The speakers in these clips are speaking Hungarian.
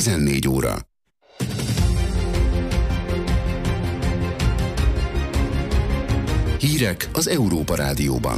14 óra. Hírek az Európa Rádióban.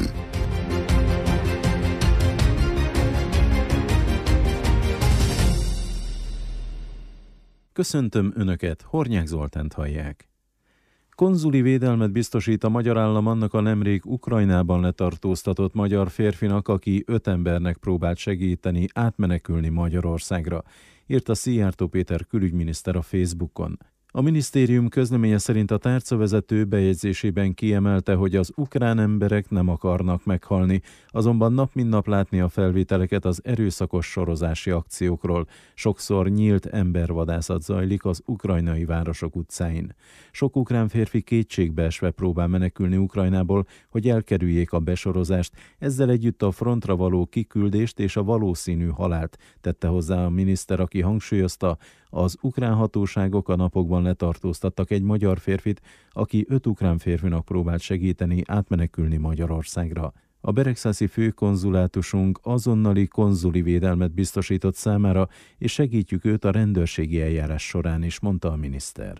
Köszöntöm Önöket, Hornyák Zoltánt hallják. Konzuli védelmet biztosít a magyar állam annak a nemrég Ukrajnában letartóztatott magyar férfinak, aki 5 embernek próbált segíteni átmenekülni Magyarországra, írta Szijjártó Péter külügyminiszter a Facebookon. A minisztérium közleménye szerint a tárcavezető bejegyzésében kiemelte, hogy az ukrán emberek nem akarnak meghalni, azonban nap mint nap látni a felvételeket az erőszakos sorozási akciókról. Sokszor nyílt embervadászat zajlik az ukrajnai városok utcáin. Sok ukrán férfi kétségbeesve próbál menekülni Ukrajnából, hogy elkerüljék a besorozást, ezzel együtt a frontra való kiküldést és a valószínű halált, tette hozzá a miniszter, aki hangsúlyozta, az ukrán hatóságok a napokban letartóztattak egy magyar férfit, aki 5 ukrán férfinak próbált segíteni átmenekülni Magyarországra. A beregszászi főkonzulátusunk azonnali konzuli védelmet biztosított számára, és segítjük őt a rendőrségi eljárás során is, mondta a miniszter.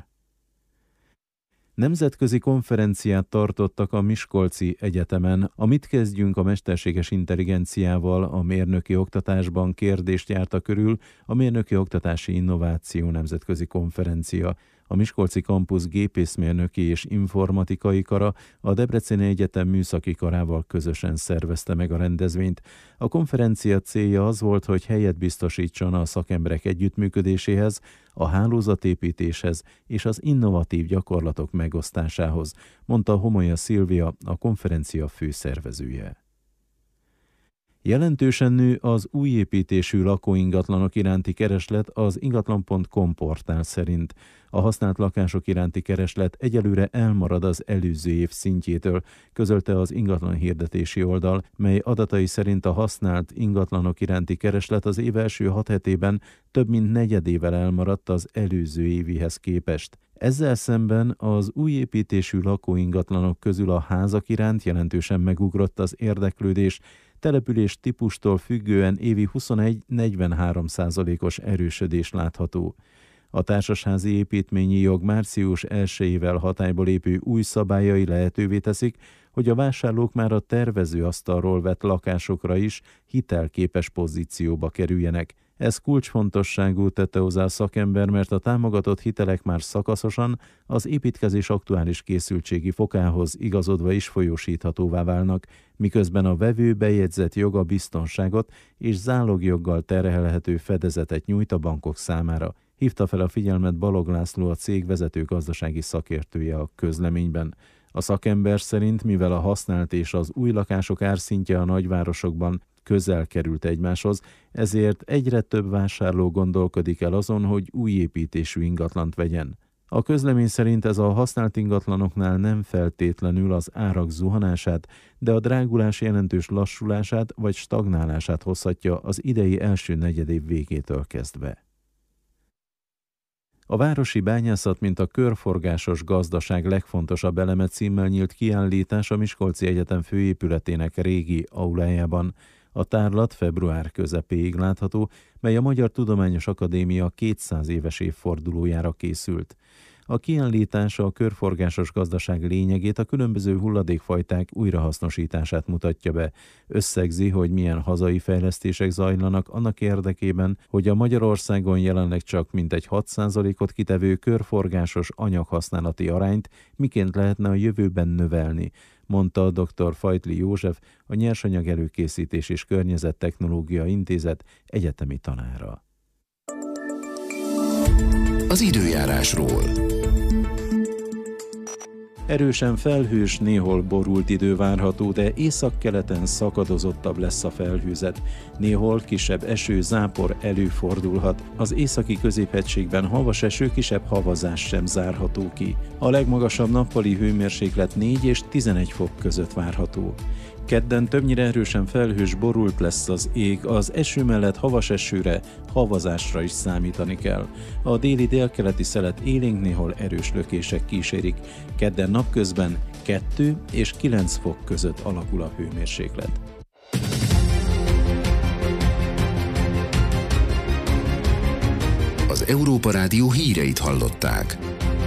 Nemzetközi konferenciát tartottak a Miskolci Egyetemen. A Mit kezdjünk a mesterséges intelligenciával a mérnöki oktatásban kérdést járta körül a Mérnöki Oktatási Innováció Nemzetközi Konferencia. A Miskolci Kampusz gépészmérnöki és informatikai kara a Debreceni Egyetem műszaki karával közösen szervezte meg a rendezvényt. A konferencia célja az volt, hogy helyet biztosítson a szakemberek együttműködéséhez, a hálózatépítéshez és az innovatív gyakorlatok megosztásához, mondta Homolya Szilvia, a konferencia főszervezője. Jelentősen nő az új építésű lakóingatlanok iránti kereslet az ingatlan.com portál szerint. A használt lakások iránti kereslet egyelőre elmarad az előző év szintjétől, közölte az ingatlan hirdetési oldal, mely adatai szerint a használt ingatlanok iránti kereslet az év első 6 hetében több mint negyedével elmaradt az előző évihez képest. Ezzel szemben az új építésű lakóingatlanok közül a házak iránt jelentősen megugrott az érdeklődés, település típustól függően évi 21-43%-os erősödés látható. A társasházi építményi jog március 1-ével hatályba lépő új szabályai lehetővé teszik, hogy a vásárlók már a tervezőasztalról vett lakásokra is hitelképes pozícióba kerüljenek. Ez kulcsfontosságú, tette hozzá a szakember, mert a támogatott hitelek már szakaszosan az építkezés aktuális készültségi fokához igazodva is folyósíthatóvá válnak, miközben a vevő bejegyzett joga biztonságot és zálogjoggal terhelhető fedezetet nyújt a bankok számára. Hívta fel a figyelmet Balog László, a cég vezető gazdasági szakértője a közleményben. A szakember szerint, mivel a használt és az új lakások árszintje a nagyvárosokban közel került egymáshoz, ezért egyre több vásárló gondolkodik el azon, hogy új építésű ingatlant vegyen. A közlemény szerint ez a használt ingatlanoknál nem feltétlenül az árak zuhanását, de a drágulás jelentős lassulását vagy stagnálását hozhatja az idei első negyedév végétől kezdve. A városi bányászat, mint a körforgásos gazdaság legfontosabb eleme címmel nyílt kiállítás a Miskolci Egyetem főépületének régi aulájában. A tárlat február közepéig látható, mely a Magyar Tudományos Akadémia 200 éves évfordulójára készült. A kiállítás a körforgásos gazdaság lényegét, a különböző hulladékfajták újrahasznosítását mutatja be. Összegzi, hogy milyen hazai fejlesztések zajlanak annak érdekében, hogy a Magyarországon jelenleg csak mintegy 6%-ot kitevő körforgásos anyaghasználati arányt miként lehetne a jövőben növelni, mondta dr. Fajtli József, a Nyersanyag Előkészítés és Környezettechnológia Intézet egyetemi tanára. Az időjárásról. Erősen felhős, néhol borult idő várható, de északkeleten szakadozottabb lesz a felhőzet. Néhol kisebb eső, zápor előfordulhat. Az északi középhegységben havas eső, kisebb havazás sem zárható ki. A legmagasabb nappali hőmérséklet 4 és 11 fok között várható. Kedden többnyire erősen felhős, borult lesz az ég, az eső mellett havas esőre, havazásra is számítani kell. A déli-délkeleti szelet élénk, néhol erős lökések kísérik. Kedden napközben 2 és 9 fok között alakul a hőmérséklet. Az Európa Rádió híreit hallották.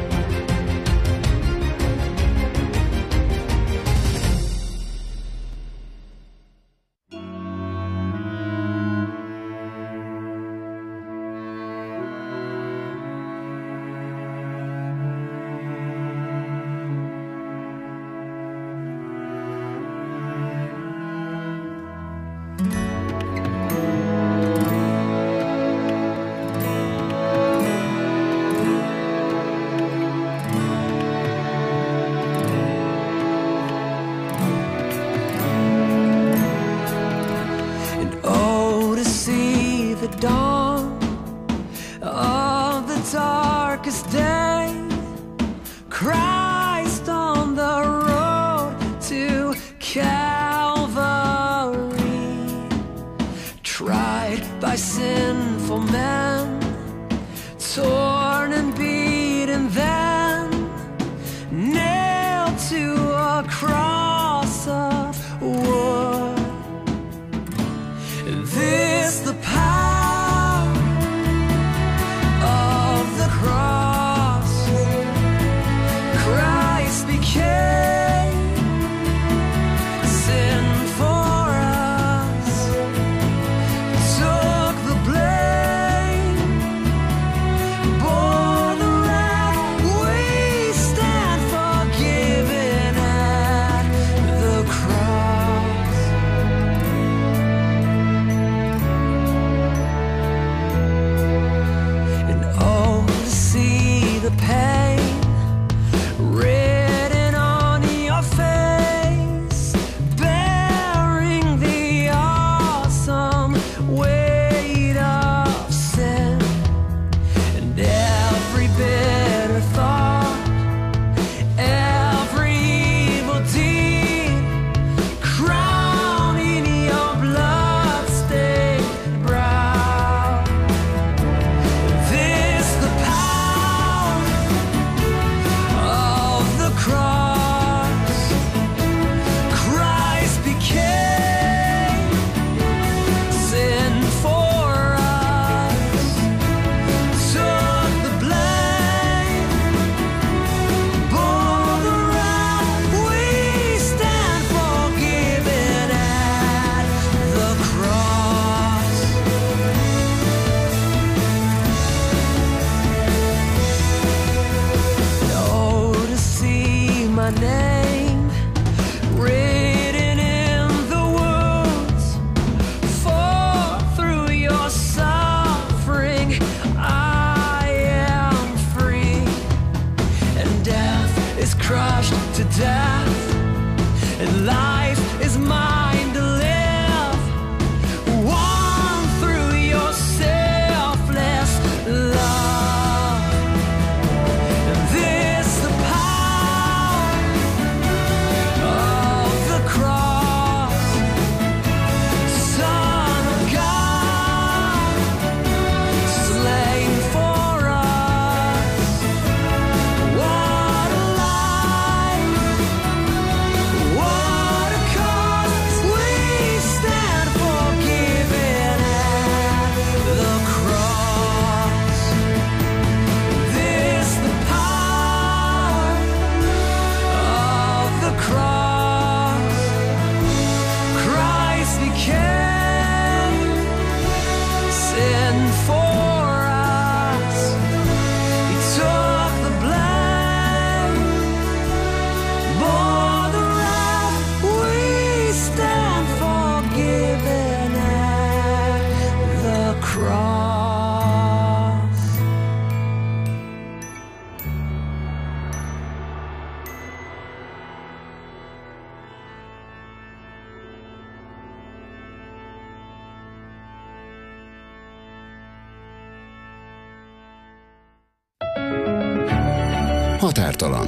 Határtalan.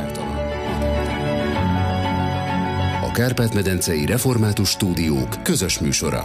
A Kárpát-medencei Református Stúdiók közös műsora.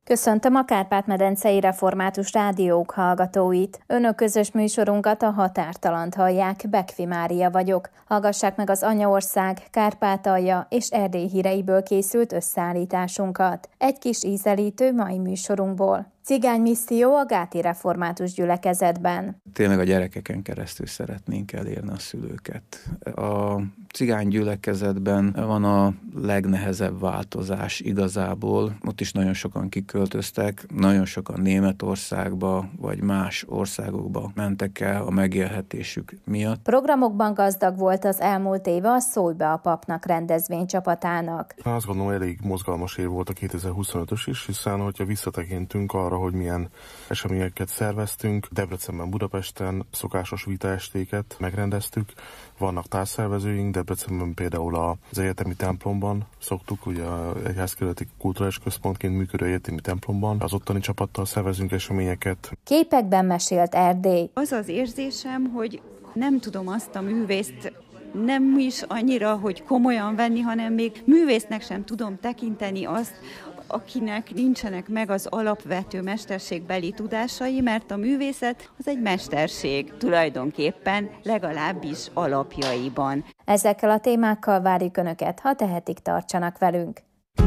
Köszöntöm a Kárpát-medencei Református Rádiók hallgatóit. Önök közös műsorunkat, a Határtalant hallják, Bekfi Mária vagyok. Hallgassák meg az Anyaország, Kárpátalja és Erdély híreiből készült összeállításunkat. Egy kis ízelítő mai műsorunkból. Cigánymisszió a Gáti Református Gyülekezetben. Tényleg a gyerekeken keresztül szeretnénk elérni a szülőket. A cigány gyülekezetben van a legnehezebb változás igazából. Ott is nagyon sokan kiköltöztek, nagyon sokan Németországba vagy más országokba mentek el a megélhetésük miatt. Programokban gazdag volt az elmúlt éve a Szólj be a papnak rendezvénycsapatának. Azt gondolom, elég mozgalmas év volt a 2025-ös is, hiszen hogyha visszatekintünk arra, hogy milyen eseményeket szerveztünk, Debrecenben, Budapesten szokásos vitaestéket megrendeztük, vannak társszervezőink, Debrecenben például az egyetemi templomban szoktuk, ugye az egyházkerületi kulturális központként működő egyetemi templomban, az ottani csapattal szervezünk eseményeket. Képekben mesélt Erdély. Az az érzésem, hogy nem tudom azt a művészt nem is annyira, hogy komolyan venni, hanem még művésznek sem tudom tekinteni azt, akinek nincsenek meg az alapvető mesterségbeli tudásai, mert a művészet az egy mesterség tulajdonképpen, legalábbis alapjaiban. Ezekkel a témákkal várjuk Önöket, ha tehetik, tartsanak velünk.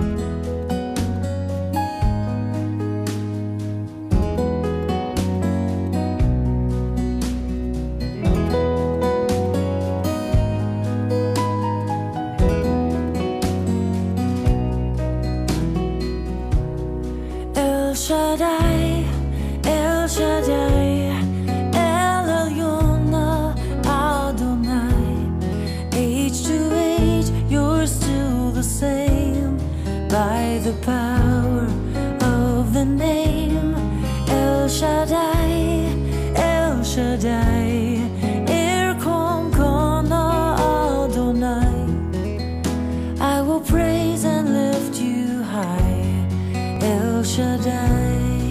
El Shaddai, El Elyon Adonai. Age to age, you're still the same. By the power of the name El Shaddai, El Shaddai, Erkom Kana Adonai. I will praise and lift you high, El Shaddai.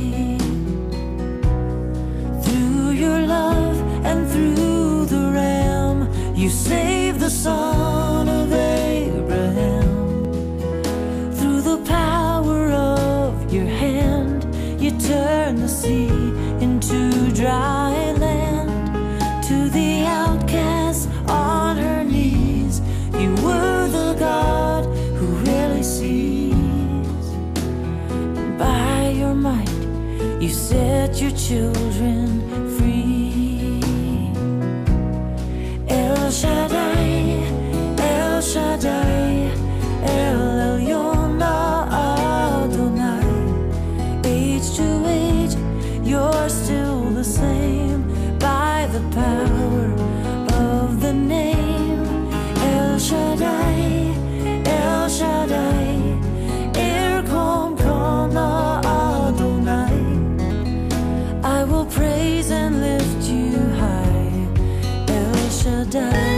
And through the Ram, you saved the son of Abraham. Through the power of your hand, you turned the sea into dry land. To the outcast on her knees, you were the God who really sees. And by your might, you set your children free. El Shaddai, El Shaddai, El Elyon Adonai. Age to age, you're still the same. By the power of the name El Shaddai, El Shaddai, Erkom Kana Adonai. I will praise and lift you high, El Shaddai.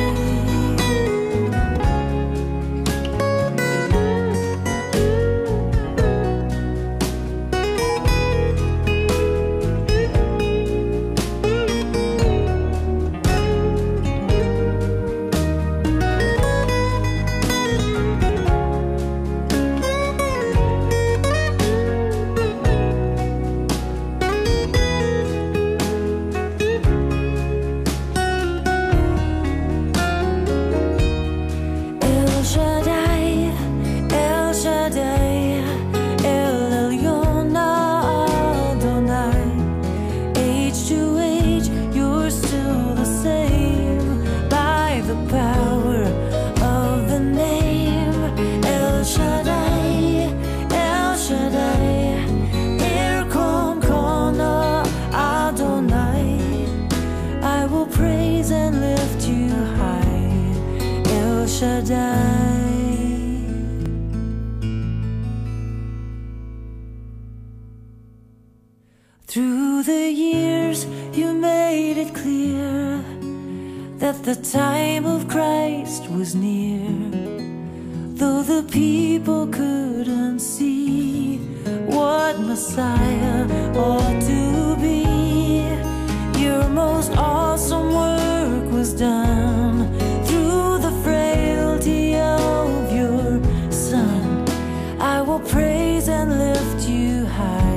Through the years you made it clear that the time of Christ was near. Though the people couldn't see what Messiah ought to be, your most awesome work was done through the frailty of your Son. I will praise and lift you high,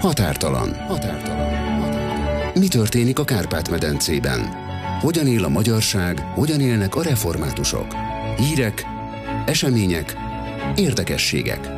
Határtalan. Mi történik a Kárpát-medencében? Hogyan él a magyarság, hogyan élnek a reformátusok? Hírek, események, érdekességek.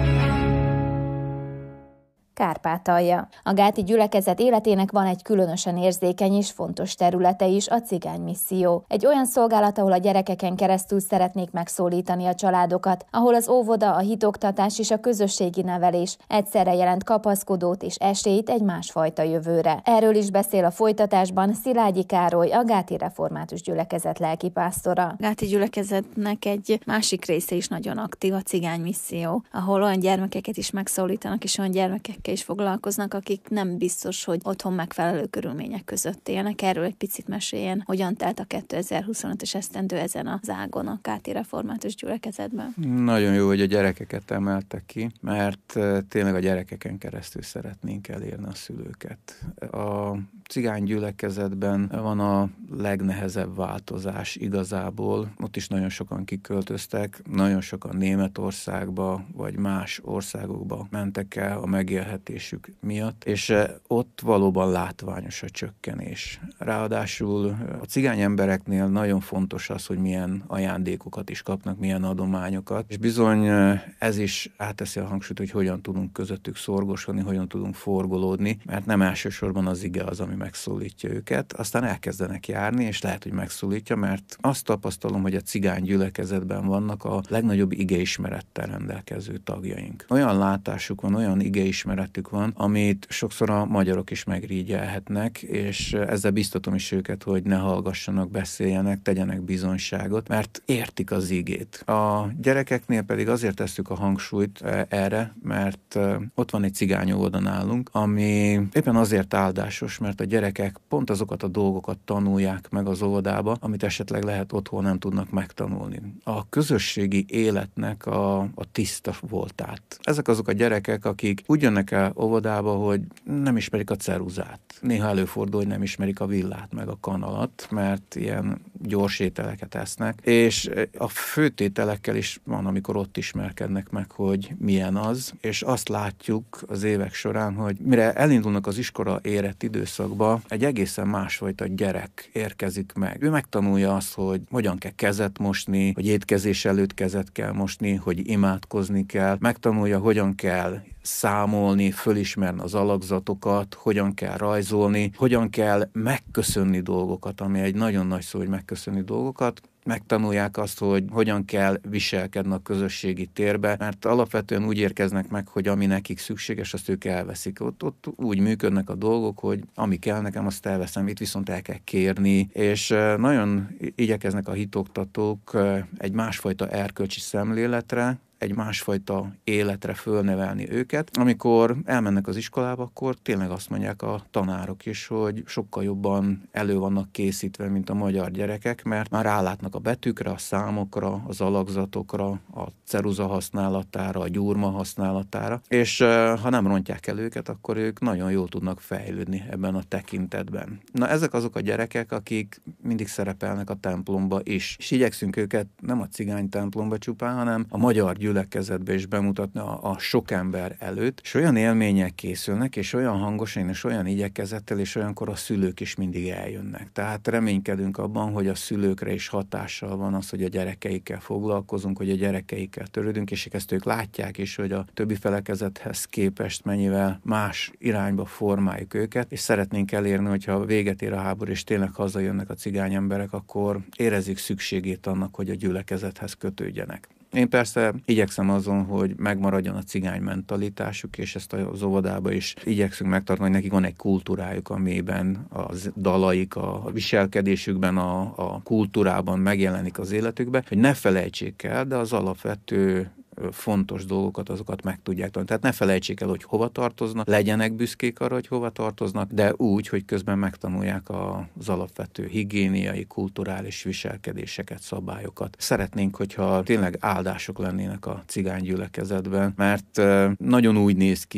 Kárpátalja. A gáti gyülekezet életének van egy különösen érzékeny és fontos területe is, a cigánymisszió. Egy olyan szolgálat, ahol a gyerekeken keresztül szeretnék megszólítani a családokat, ahol az óvoda, a hitoktatás és a közösségi nevelés egyszerre jelent kapaszkodót és esélyt egy másfajta jövőre. Erről is beszél a folytatásban Szilágyi Károly, a gáti református gyülekezet lelkipásztora. A gáti gyülekezetnek egy másik része is nagyon aktív, a cigánymisszió, ahol olyan gyermekeket is megszólítanak, és olyan gyermekekkel is foglalkoznak, akik nem biztos, hogy otthon megfelelő körülmények között élnek. Erről egy picit meséljen, hogyan telt a 2025-es esztendő ezen az ágon a gáti református gyülekezetben. Nagyon jó, hogy a gyerekeket emeltek ki, mert tényleg a gyerekeken keresztül szeretnénk elérni a szülőket. A cigány gyülekezetben van a legnehezebb változás igazából. Ott is nagyon sokan kiköltöztek, nagyon sokan Németországba vagy más országokba mentek el a megélhetésük miatt, és ott valóban látványos a csökkenés. Ráadásul a cigány embereknél nagyon fontos az, hogy milyen ajándékokat is kapnak, milyen adományokat, és bizony ez is átteszi a hangsúlyt, hogy hogyan tudunk közöttük szorgosodni, hogyan tudunk forgolódni, mert nem elsősorban az ige az, ami megszólítja őket, aztán elkezdenek járni, és lehet, hogy megszólítja, mert azt tapasztalom, hogy a cigány gyülekezetben vannak a legnagyobb igeismerettel rendelkező tagjaink. Olyan látásuk van, olyan igeismeretük van, amit sokszor a magyarok is megrígyelhetnek, és ezzel biztatom is őket, hogy ne hallgassanak, beszéljenek, tegyenek bizonyságot, mert értik az igét. A gyerekeknél pedig azért tesszük a hangsúlyt erre, mert ott van egy cigány óvoda nálunk, ami éppen azért áldásos, mert a gyerekek pont azokat a dolgokat tanulják meg az óvodába, amit esetleg lehet otthon nem tudnak megtanulni. A közösségi életnek a tiszta voltát. Ezek azok a gyerekek, akik úgy jönnek el óvodába, hogy nem ismerik a ceruzát. Néha előfordul, hogy nem ismerik a villát meg a kanalat, mert ilyen gyors ételeket esznek, és a főtételekkel is van, amikor ott ismerkednek meg, hogy milyen az, és azt látjuk az évek során, hogy mire elindulnak az iskola érett időszakba, egy egészen másfajta gyerek érkezik meg. Ő megtanulja azt, hogy hogyan kell kezet mosni, hogy étkezés előtt kezet kell mosni, hogy imádkozni kell, megtanulja, hogyan kell számolni, fölismerni az alakzatokat, hogyan kell rajzolni, hogyan kell megköszönni dolgokat, ami egy nagyon nagy szó, hogy megköszönni dolgokat. Megtanulják azt, hogy hogyan kell viselkedni a közösségi térbe, mert alapvetően úgy érkeznek meg, hogy ami nekik szükséges, azt ők elveszik. Ott úgy működnek a dolgok, hogy ami kell nekem, azt elveszem, itt viszont el kell kérni, és nagyon igyekeznek a hitoktatók egy másfajta erkölcsi szemléletre, egy másfajta életre fölnevelni őket. Amikor elmennek az iskolába, akkor tényleg azt mondják a tanárok is, hogy sokkal jobban elő vannak készítve, mint a magyar gyerekek, mert már rálátnak a betűkre, a számokra, az alakzatokra, a ceruza használatára, a gyurma használatára, és ha nem rontják el őket, akkor ők nagyon jól tudnak fejlődni ebben a tekintetben. Na, ezek azok a gyerekek, akik mindig szerepelnek a templomba is, és igyekszünk őket nem a cigány templomba csupán, hanem a magyar gyülekezetbe is bemutatni a sok ember előtt, és olyan élmények készülnek, és olyan hangosan, és olyan igyekezettel, és olyankor a szülők is mindig eljönnek. Tehát reménykedünk abban, hogy a szülőkre is hatással van az, hogy a gyerekeikkel foglalkozunk, hogy a gyerekeikkel törődünk, és ezt ők látják is, hogy a többi felekezethez képest mennyivel más irányba formáljuk őket, és szeretnénk elérni, hogyha véget ér a háború, és tényleg hazajönnek a cigány emberek, akkor érezzük szükségét annak, hogy a gyülekezethez kötődjenek. Én persze igyekszem azon, hogy megmaradjon a cigány mentalitásuk, és ezt az óvodába is igyekszünk megtartani, hogy nekik van egy kultúrájuk, amiben a dalaik, a viselkedésükben, a kultúrában megjelenik az életükben, hogy ne felejtsék el, de az alapvető fontos dolgokat, azokat meg tudják tanulni. Tehát ne felejtsék el, hogy hova tartoznak, legyenek büszkék arra, hogy hova tartoznak, de úgy, hogy közben megtanulják az alapvető higiéniai, kulturális viselkedéseket, szabályokat. Szeretnénk, hogyha tényleg áldások lennének a cigány gyülekezetben, mert nagyon úgy néz ki,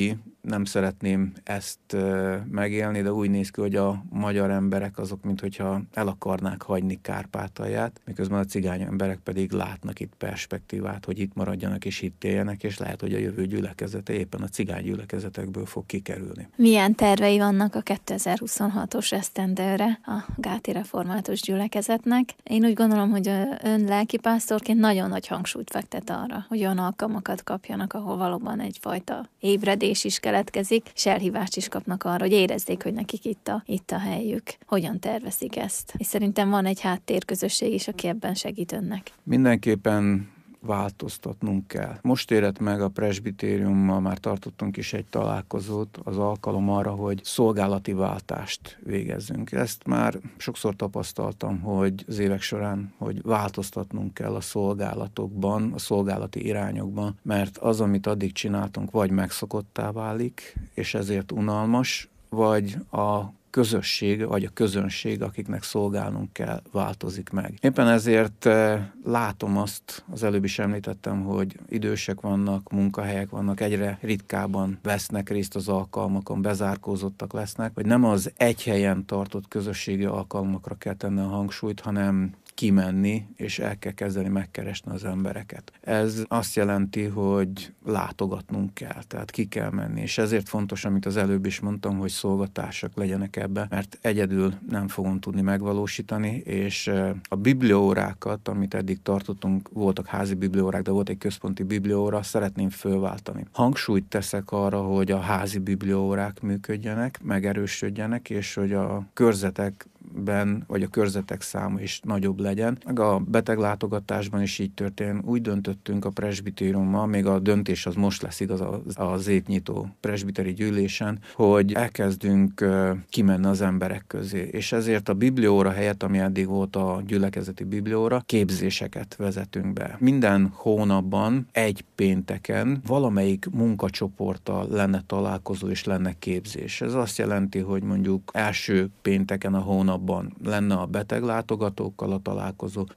nem szeretném ezt megélni, de úgy néz ki, hogy a magyar emberek azok, minthogyha el akarnák hagyni Kárpátalját, miközben a cigány emberek pedig látnak itt perspektívát, hogy itt maradjanak és itt éljenek, és lehet, hogy a jövő gyülekezete éppen a cigány gyülekezetekből fog kikerülni. Milyen tervei vannak a 2026-os esztendőre a Gáti Református Gyülekezetnek? Én úgy gondolom, hogy ön lelkipásztorként nagyon nagy hangsúlyt fektet arra, hogy olyan alkalmakat kapjanak, ahol valóban egyfajta ébredés is keletkezik, és elhívást is kapnak arra, hogy érezzék, hogy nekik itt a helyük. Hogyan tervezik ezt? És szerintem van egy háttérközösség is, aki ebben segít önnek. Mindenképpen változtatnunk kell. Most érett meg a presbitériummal, már tartottunk is egy találkozót, az alkalom arra, hogy szolgálati váltást végezzünk. Ezt már sokszor tapasztaltam, hogy az évek során, hogy változtatnunk kell a szolgálatokban, a szolgálati irányokban, mert az, amit addig csináltunk, vagy megszokottá válik, és ezért unalmas, vagy a közösség, vagy a közönség, akiknek szolgálnunk kell, változik meg. Éppen ezért látom azt, az előbb is említettem, hogy idősek vannak, munkahelyek vannak, egyre ritkábban vesznek részt az alkalmakon, bezárkózottak lesznek, hogy nem az egy helyen tartott közösségi alkalmakra kell tenni a hangsúlyt, hanem kimenni, és el kell kezdeni megkeresni az embereket. Ez azt jelenti, hogy látogatnunk kell, tehát ki kell menni, és ezért fontos, amit az előbb is mondtam, hogy szolgatársak legyenek ebbe, mert egyedül nem fogom tudni megvalósítani, és a bibliaórákat, amit eddig tartottunk, voltak házi bibliaórák, de volt egy központi bibliaóra, szeretném fölváltani. Hangsúlyt teszek arra, hogy a házi bibliaórák működjenek, megerősödjenek, és hogy a körzetekben, vagy a körzetek száma is nagyobb legyen. Meg a beteglátogatásban is így történt. Úgy döntöttünk a presbitériummal, még a döntés az most lesz igaz az évnyitó presbiteri gyűlésen, hogy elkezdünk kimenni az emberek közé. És ezért a bibliaóra helyett, ami eddig volt a gyülekezeti bibliaóra, képzéseket vezetünk be. Minden hónapban egy pénteken valamelyik munkacsoporttal lenne találkozó és lenne képzés. Ez azt jelenti, hogy mondjuk első pénteken a hónapban lenne a beteglátogatókkal a találkozó,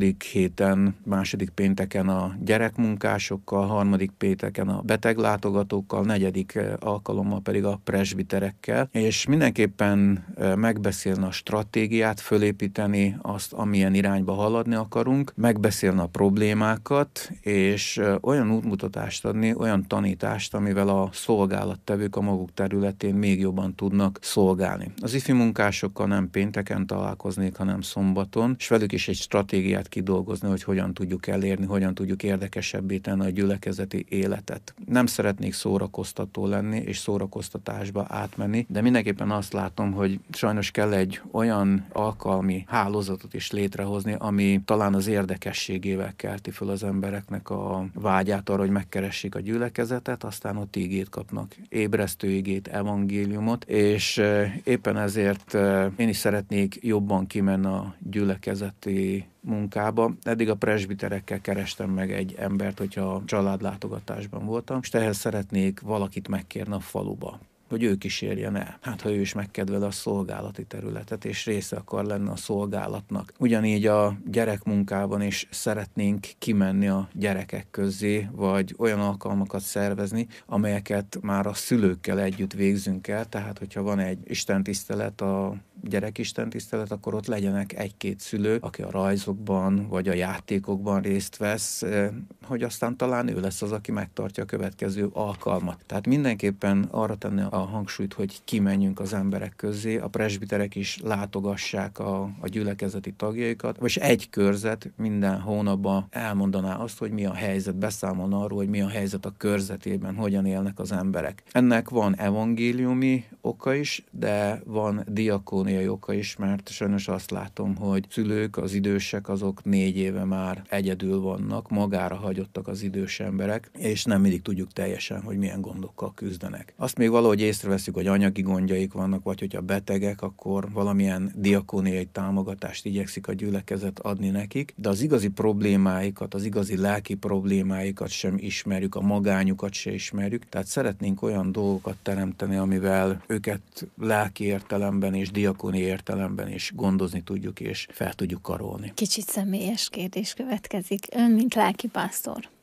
második pénteken a gyerekmunkásokkal, harmadik pénteken a beteglátogatókkal, negyedik alkalommal pedig a presbiterekkel, és mindenképpen megbeszélni a stratégiát, fölépíteni azt, amilyen irányba haladni akarunk, megbeszélni a problémákat, és olyan útmutatást adni, olyan tanítást, amivel a szolgálattevők a maguk területén még jobban tudnak szolgálni. Az ifi munkásokkal nem pénteken találkoznék, hanem szombaton, és velük is egy stratégiát kidolgozni, hogy hogyan tudjuk elérni, hogyan tudjuk érdekesebbé tenni a gyülekezeti életet. Nem szeretnék szórakoztató lenni, és szórakoztatásba átmenni, de mindenképpen azt látom, hogy sajnos kell egy olyan alkalmi hálózatot is létrehozni, ami talán az érdekességével kelti föl az embereknek a vágyát arra, hogy megkeressék a gyülekezetet, aztán ott igét kapnak, ébresztő igét, evangéliumot, és éppen ezért én is szeretnék jobban kimenni a gyülekezeti munkába. Eddig a presbiterekkel kerestem meg egy embert, hogyha családlátogatásban voltam, és ehhez szeretnék valakit megkérni a faluba, hogy ő kísérjen el. Hát, ha ő is megkedveli a szolgálati területet, és része akar lenni a szolgálatnak. Ugyanígy a gyerekmunkában is szeretnénk kimenni a gyerekek közé, vagy olyan alkalmakat szervezni, amelyeket már a szülőkkel együtt végzünk el, tehát hogyha van egy istentisztelet, a gyerekistentisztelet, akkor ott legyenek egy-két szülő, aki a rajzokban vagy a játékokban részt vesz, hogy aztán talán ő lesz az, aki megtartja a következő alkalmat. Tehát mindenképpen arra tenni a hangsúlyt, hogy kimenjünk az emberek közé, a presbiterek is látogassák a gyülekezeti tagjaikat, és egy körzet minden hónapban elmondaná azt, hogy mi a helyzet, beszámolna arról, hogy mi a helyzet a körzetében, hogyan élnek az emberek. Ennek van evangéliumi oka is, de van diakóniai oka is, mert sajnos azt látom, hogy szülők, az idősek, azok 4 éve már egyedül vannak, magára hagyottak az idős emberek, és nem mindig tudjuk teljesen, hogy milyen gondokkal küzdenek. Azt még valahogy észreveszünk, hogy anyagi gondjaik vannak, vagy hogyha betegek, akkor valamilyen diakóniai támogatást igyekszik a gyülekezet adni nekik, de az igazi problémáikat, az igazi lelki problémáikat sem ismerjük, a magányukat sem ismerjük, tehát szeretnénk olyan dolgokat teremteni, amivel őket lelki értelemben és diakóniai értelemben is gondozni tudjuk és fel tudjuk karolni. Kicsit személyes kérdés következik. Ön, mint lelkipásztor,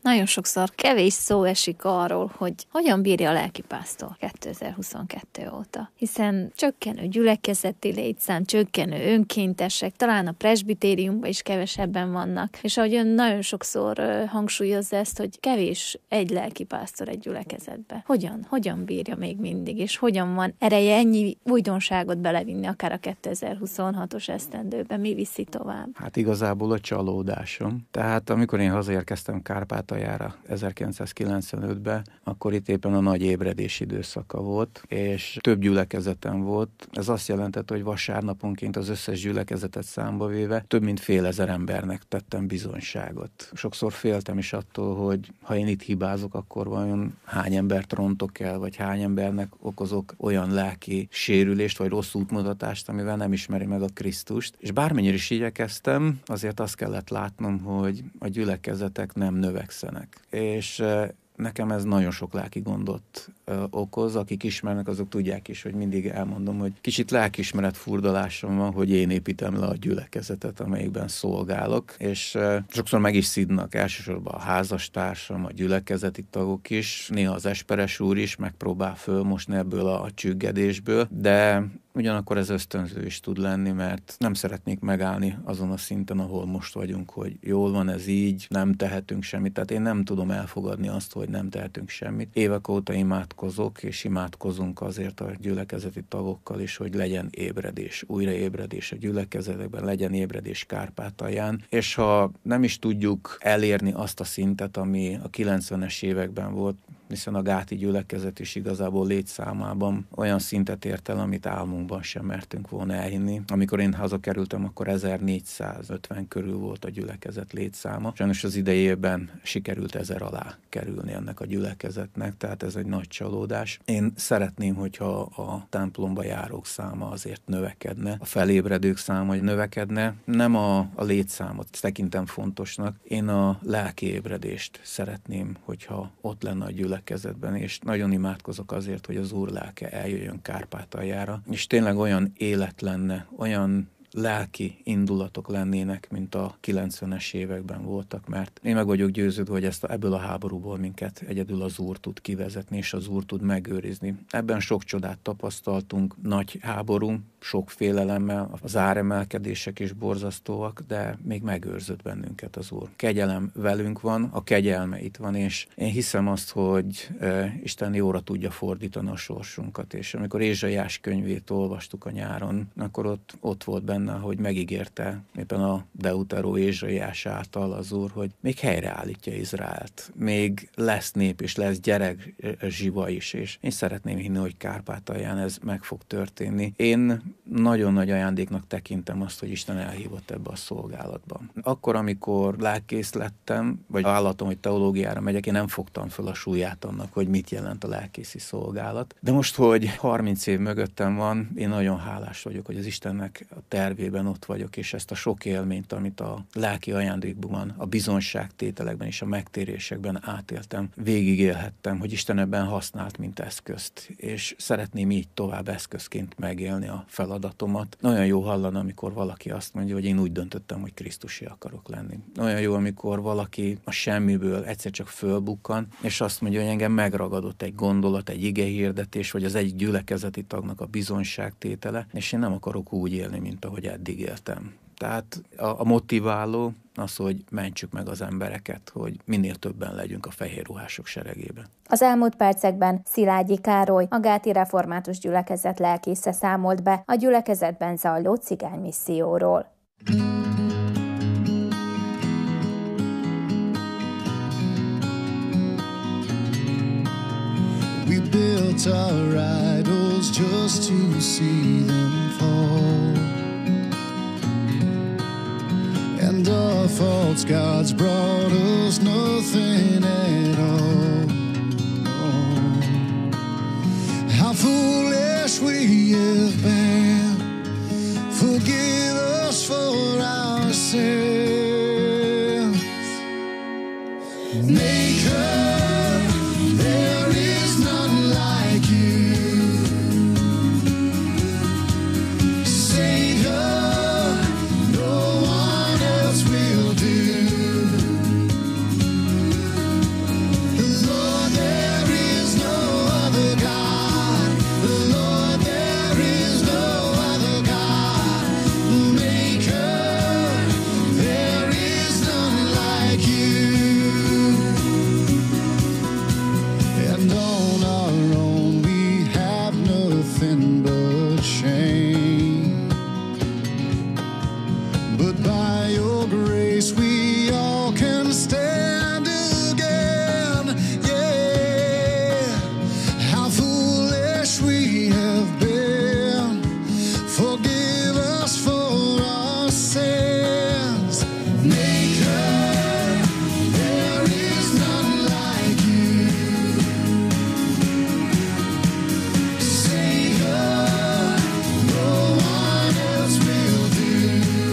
Nagyon sokszor kevés szó esik arról, hogy hogyan bírja a lelkipásztor 2022 óta. Hiszen csökkenő gyülekezeti létszám, csökkenő önkéntesek, talán a presbitériumban is kevesebben vannak. És ahogy ön nagyon sokszor hangsúlyozza ezt, hogy kevés egy lelkipásztor egy gyülekezetbe. Hogyan bírja még mindig, és hogyan van ereje ennyi újdonságot belevinni akár a 2026-os esztendőbe? Mi viszi tovább? Hát igazából a csalódásom. Tehát amikor én hazaérkeztem Kárpátaljára 1995-ben, akkor itt éppen a nagy ébredés időszaka volt, és több gyülekezetem volt. Ez azt jelentett, hogy vasárnaponként az összes gyülekezetet számba véve több mint 5000 embernek tettem bizonyságot. Sokszor féltem is attól, hogy ha én itt hibázok, akkor vajon hány embert rontok el, vagy hány embernek okozok olyan lelki sérülést, vagy rossz útmutatást, amivel nem ismeri meg a Krisztust. És bármennyire is igyekeztem, azért azt kellett látnom, hogy a gyülekezetek nem növekszenek. És nekem ez nagyon sok lelki gondot okoz. Akik ismernek, azok tudják is, hogy mindig elmondom, hogy kicsit lelkiismeret furdalásom van, hogy én építem le a gyülekezetet, amelyikben szolgálok, és sokszor meg is szidnak, elsősorban a házastársam, a gyülekezeti tagok is, néha az esperes úr is megpróbál fölmosni ebből a csüggedésből, de ugyanakkor ez ösztönző is tud lenni, mert nem szeretnék megállni azon a szinten, ahol most vagyunk, hogy jól van ez így, nem tehetünk semmit. Tehát én nem tudom elfogadni azt, hogy nem tehetünk semmit. Évek óta imádkozok, és imádkozunk azért a gyülekezeti tagokkal is, hogy legyen ébredés, újraébredés a gyülekezetekben, legyen ébredés Kárpátalján, és ha nem is tudjuk elérni azt a szintet, ami a 90-es években volt, hiszen a gáti gyülekezet is igazából létszámában olyan szintet ért el, amit álmunkban sem mertünk volna elhinni. Amikor én hazakerültem, akkor 1450 körül volt a gyülekezet létszáma. Sajnos az idejében sikerült 1000 alá kerülni ennek a gyülekezetnek, tehát ez egy nagy csalódás. Én szeretném, hogyha a templomba járók száma azért növekedne, a felébredők száma növekedne, nem a létszámot tekintem fontosnak, én a lelki ébredést szeretném, hogyha ott lenne a gyülekezetben, és nagyon imádkozok azért, hogy az Úr lelke eljöjjön Kárpátaljára, és tényleg olyan élet lenne, olyan lelki indulatok lennének, mint a 90-es években voltak, mert én meg vagyok győződve, hogy ebből a háborúból minket egyedül az Úr tud kivezetni, és az Úr tud megőrizni. Ebben sok csodát tapasztaltunk, nagy háború, sok félelemmel, az áremelkedések is borzasztóak, de még megőrzött bennünket az Úr. Kegyelem velünk van, a kegyelme itt van, és én hiszem azt, hogy Isten jóra tudja fordítani a sorsunkat, és amikor Ézsaiás könyvét olvastuk a nyáron, akkor ott volt benne, hogy megígérte éppen a Deuteró Ézsaiás által az Úr, hogy még helyreállítja Izraelt. Még lesz nép, és lesz gyerek zsiva is, és én szeretném hinni, hogy Kárpátalján ez meg fog történni. Én nagyon nagy ajándéknak tekintem azt, hogy Isten elhívott ebbe a szolgálatba. Akkor, amikor lelkész lettem, vagy vállaltam, hogy teológiára megyek, én nem fogtam föl a súlyát annak, hogy mit jelent a lelkészi szolgálat. De most, hogy 30 év mögöttem van, én nagyon hálás vagyok, hogy az Istennek a tervében ott vagyok, és ezt a sok élményt, amit a lelki ajándékban, a bizonyságtételekben és a megtérésekben átéltem, végigélhettem, hogy Isten ebben használt, mint eszközt, és szeretném így tovább eszközként megélni a feladatomat. Nagyon jó hallani, amikor valaki azt mondja, hogy én úgy döntöttem, hogy krisztusi akarok lenni. Nagyon jó, amikor valaki a semmiből egyszer csak fölbukkan, és azt mondja, hogy engem megragadott egy gondolat, egy igehirdetés, vagy az egy gyülekezeti tagnak a bizonyságtétele, és én nem akarok úgy élni, mint ahogy eddig éltem. Tehát a motiváló az, hogy mentsük meg az embereket, hogy minél többen legyünk a fehérruhások seregében. Az elmúlt percekben Szilágyi Károly, a Gáti Református Gyülekezet lelkésze számolt be a gyülekezetben zajló cigánymisszióról. We built our idols just to see them fall, and our false gods brought us nothing at all. Oh, how foolish we have been. Forgive us for our sins. Maker, there is none like you. Savior, no one else will do. place we all can stand again. Yeah, how foolish we have been. Forgive us for our sins. Maker, there is none like you. Savior, no one else will do.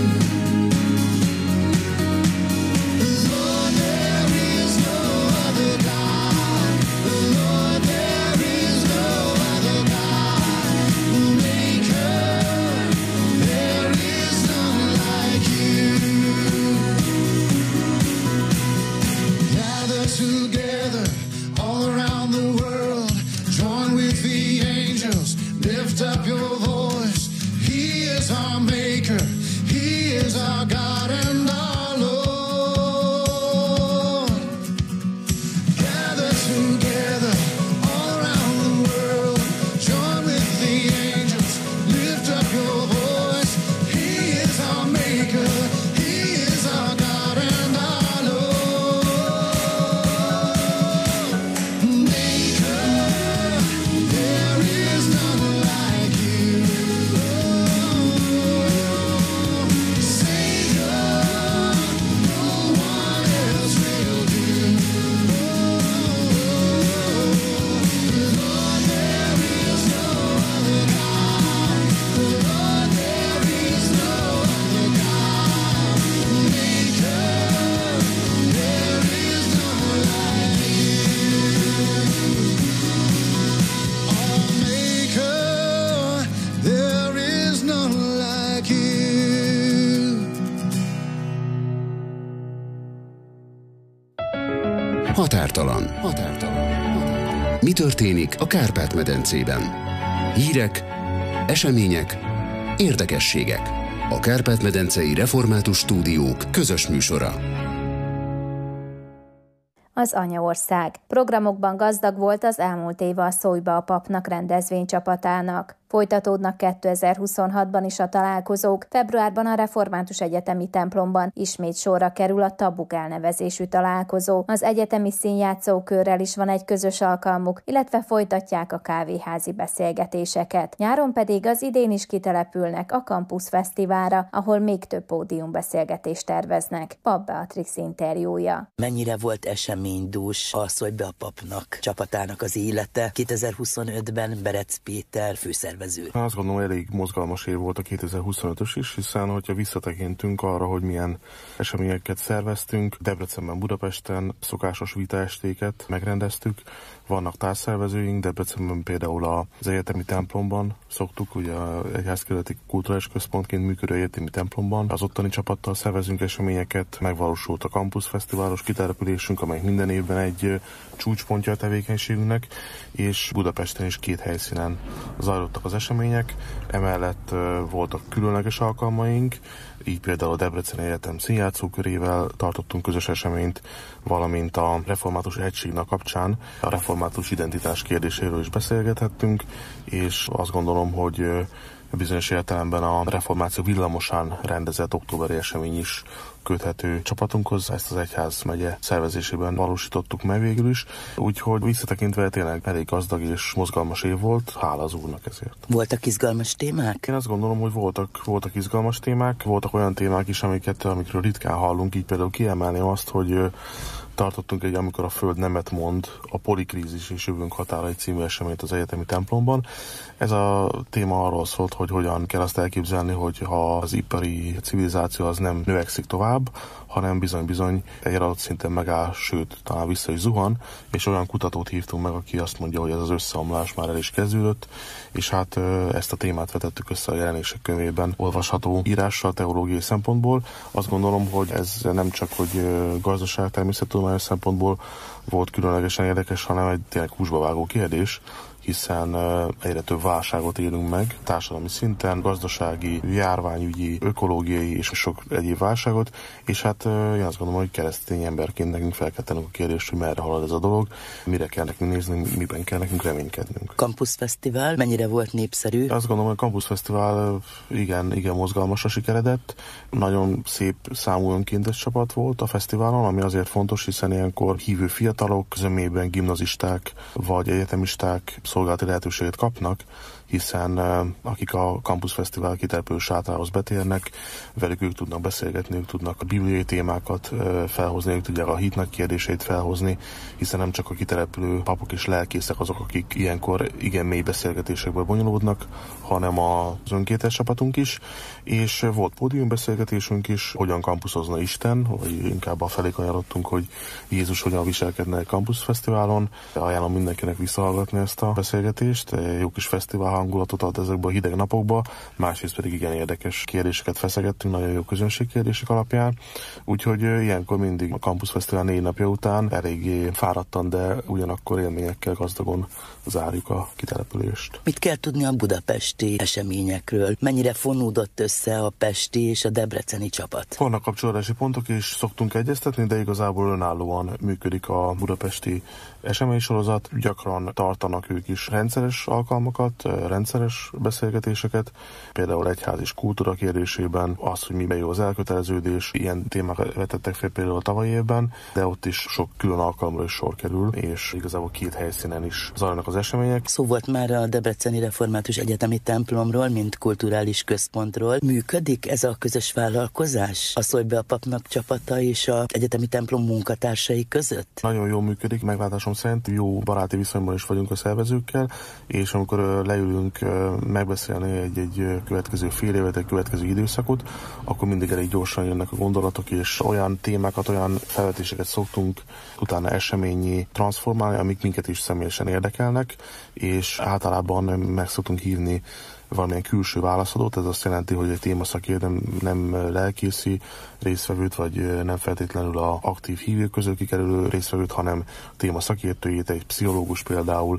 Lord, there is no other God. Lord, there is no other God. Maker, there is none like you. Gather together all around the world, join with the angels, lift up your voice. He is our maker, he is our God and our Lord. Gather together all around the world, join with the angels, lift up your voice. He is our maker, he is our God and our Lord. Maker, there is none like you. Savior, no one else will do. Lord, there is no other God. Lord, there is no other God. Maker, there is none like you. Our Maker, there is none like you. Határtalan. Mi történik a Kárpát-medencében? Hírek, események, érdekességek. A Kárpát-medencei Református Stúdiók közös műsora. Az Anyaország. Programokban gazdag volt az elmúlt éve a Szólj be a papnak rendezvénycsapatának. Folytatódnak 2026-ban is a találkozók, februárban a Református Egyetemi Templomban ismét sorra kerül a Tabuk elnevezésű találkozó. Az egyetemi színjátszókörrel is van egy közös alkalmuk, illetve folytatják a kávéházi beszélgetéseket. Nyáron pedig az idén is kitelepülnek a Campus Fesztiválra, ahol még több pódiumbeszélgetést terveznek. Pap Beatrix interjúja. Mennyire volt eseménydús a Szólj be a papnak csapatának az élete? 2025-ben Berec Péter főszervező. Azt gondolom, elég mozgalmas év volt a 2025-ös is, hiszen hogyha visszatekintünk arra, hogy milyen eseményeket szerveztünk, Debrecenben, Budapesten szokásos vitaestéket megrendeztük, vannak társszervezőink, Debrecenben például az egyetemi templomban szoktuk, ugye az egyházkerületi kulturális központként működő egyetemi templomban. Az ottani csapattal szervezünk eseményeket, megvalósult a Campus Fesztiválos kitelepülésünk, amely minden évben egy csúcspontja a tevékenységünknek, és Budapesten is 2 helyszínen zajlottak az események. Emellett voltak különleges alkalmaink, így például a Debreceni Egyetem színjátszókörével tartottunk közös eseményt, valamint a Református Egységnek kapcsán a református identitás kérdéséről is beszélgethettünk, és azt gondolom, hogy bizonyos értelemben a reformáció villamosán rendezett októberi esemény is köthető csapatunkhoz. Ezt az egyházmegye szervezésében valósítottuk meg végül is, úgyhogy visszatekintve tényleg elég gazdag és mozgalmas év volt, hála az Úrnak ezért. Voltak izgalmas témák? Én azt gondolom, hogy voltak izgalmas témák, voltak olyan témák is, amikről ritkán hallunk, így például kiemelném azt, hogy tartottunk egy Amikor a Föld nemet mond, a Polikrízis és Jövőnk határai című eseményt az egyetemi templomban. Ez a téma arról szólt, hogy hogyan kell azt elképzelni, hogy ha az ipari civilizáció az nem növekszik tovább, hanem bizony egy adott szinten megáll, sőt, talán vissza is zuhan, és olyan kutatót hívtunk meg, aki azt mondja, hogy ez az összeomlás már el is kezdődött, és hát ezt a témát vetettük össze a Jelenések könyvében olvasható írással teológiai szempontból. Azt gondolom, hogy ez nem csak, hogy gazdaság természettudományos szempontból volt különlegesen érdekes, hanem egy tényleg húsba vágó kérdés, hiszen egyre több válságot élünk meg társadalmi szinten, gazdasági, járványügyi, ökológiai és sok egyéb válságot, és hát én azt gondolom, hogy keresztény emberként nekünk fel kell tennünk a kérdést, hogy merre halad ez a dolog, mire kell nekünk nézni, miben kell nekünk reménykednünk. Campus Fesztivál mennyire volt népszerű? Azt gondolom, hogy a Campus Fesztivál igen mozgalmasra sikeredett. Nagyon szép számú önkéntes csapat volt a fesztiválon, ami azért fontos, hiszen ilyenkor hívő fiatalok, zömében gimnazisták vagy egyetemisták szolgálati lehetőséget kapnak, hiszen akik a Campus Fesztivál kitelepülő sátához betérnek, velük ők tudnak beszélgetni, ők tudnak a bibliai témákat felhozni, ők tudják a hitnek kérdéseit felhozni, hiszen nem csak a kitelepülő papok és lelkészek azok, akik ilyenkor igen mély beszélgetésekből bonyolódnak, hanem az önkéntes csapatunk is, és volt pódiumbeszélgetésünk is, hogyan kampuszozna Isten, vagy inkább a felé kanyarodtunk, hogy Jézus hogyan viselkedne egy Campus Fesztiválon. Ajánlom mindenkinek visszahallgatni ezt a beszélgetést, jó kis fesztivál hangulatot ad ezekben a hideg napokban, másrészt pedig igen érdekes kérdéseket feszegettünk, nagyon jó közönségkérdések alapján, úgyhogy ilyenkor mindig a Campus Fesztivál 4 napja után eléggé fáradtan, de ugyanakkor élményekkel gazdagon zárjuk a kitelepülést. Mit kell tudni a budapesti eseményekről? Mennyire fonódott össze a pesti és a debreceni csapat? Vannak kapcsolódási pontok, és szoktunk egyeztetni, de igazából önállóan működik a budapesti eseménysorozat. Gyakran tartanak ők is rendszeres alkalmakat, rendszeres beszélgetéseket, például egyház és kultúra kérdésében, az, hogy miben jó az elköteleződés, ilyen témákat vetettek fel például a tavalyi évben, de ott is sok külön alkalomra is sor kerül, és igazából 2 helyszínen is zajlanak az események. Szó volt már a Debreceni Református Egyetemi Templomról, mint kulturális központról. Működik ez a közös vállalkozás? A Szólj be a papnak csapata és az egyetemi templom munkatársai között? Nagyon jól működik, meglátásom szerint jó baráti viszonyban is vagyunk a szervezőkkel, és amikor leülünk megbeszélni egy következő fél évet, egy következő időszakot, akkor mindig elég gyorsan jönnek a gondolatok, és olyan témákat, olyan felvetéseket szoktunk utána eseményi transformálni, amik minket is személyesen érdekelnek, és általában meg szoktunk hívni valamilyen külső válaszadót, ez azt jelenti, hogy egy témaszakértő nem lelkészi résztvevőt, vagy nem feltétlenül a aktív hívők közül kikerülő résztvevőt, hanem témaszakértőjét, egy pszichológus például,